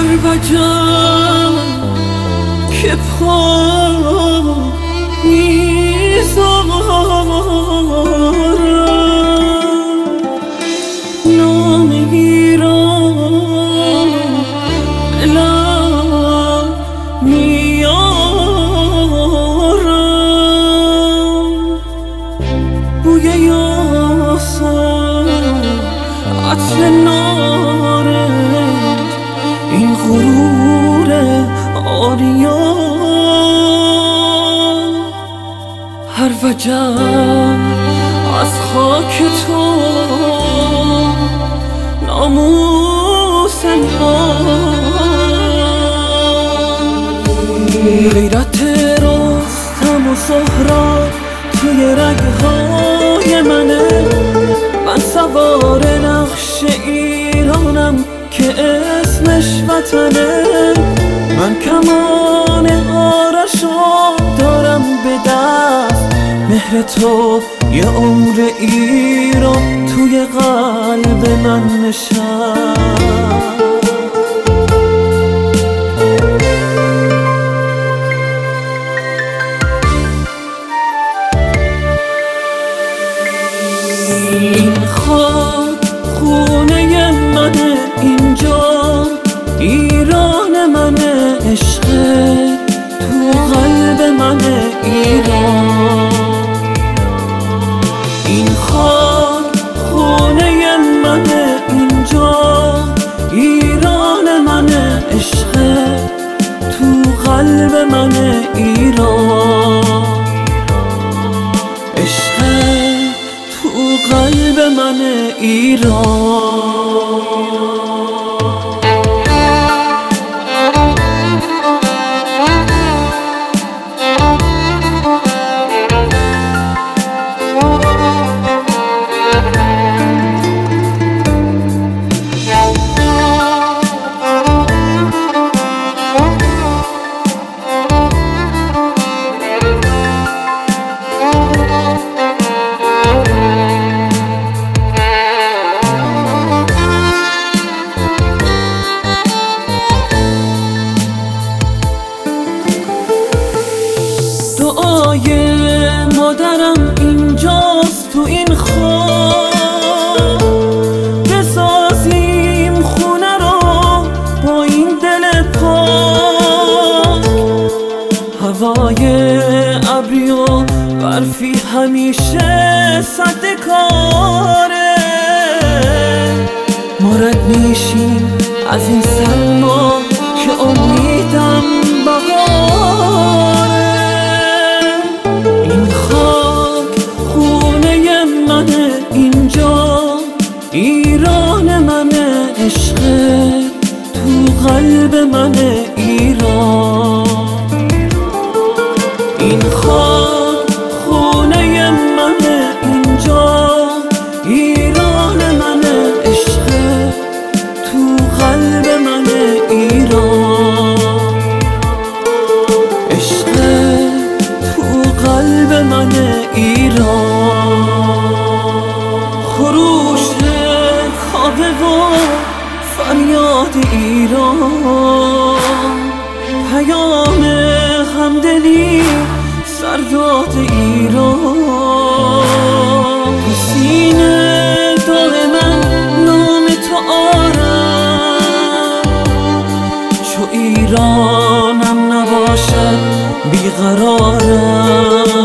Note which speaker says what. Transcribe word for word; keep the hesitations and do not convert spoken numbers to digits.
Speaker 1: وجب که پا میذارم نام ایران دلم میارم بوی یاسر عطر نارنج این غرور آریا هر وجب از خاک تو ناموس غیرت رستم و سهراب توی رگهای منه من سوار نقش ایرانم که اسمش وطنه من کمان آرشو دارم به دست مهر تو یه عمر ایران توی قلب من نشست این خاک خونه منه اینجا ایران منه عشق تو قلب منه ایران این خاک خونه منه اینجا ایران منه عشق تو قلب منه ایران عشق تو قلب منه ایران دعای مادرم اینجاست تو این خاک بسازیم خونه رو با این دل پاک هوای ابری و برفی همیشه صد کاره ما رد میشیم از این سرما که امیدم بهاره اینجا ایران منه عشق تو قلب منه ایران این خاک خونه منه اینجا ایران منه عشق تو قلب منه ایران عشق تو قلب منه ایران خروش خوابه و فریاد ایران پیام همدلی سرداد ایران تو سینه دائما نام تو آرم چو ایرانم نباشد بیقرارم